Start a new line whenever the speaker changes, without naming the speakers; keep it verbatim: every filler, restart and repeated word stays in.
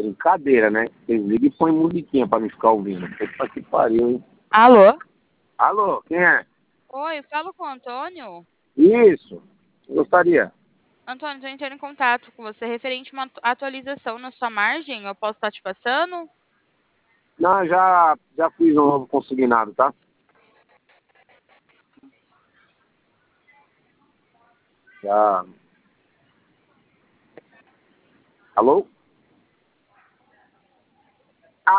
brincadeira, né? Eles ligam e põem musiquinha pra me ficar ouvindo. Puta que pariu, hein?
Alô?
Alô, quem é?
Oi, falo com o Antônio?
Isso, gostaria.
Antônio, estou entrando em contato com você referente a uma atu- atualização na sua margem. Eu posso estar te passando?
Não, já, já fiz um novo consignado, tá? Já. Alô?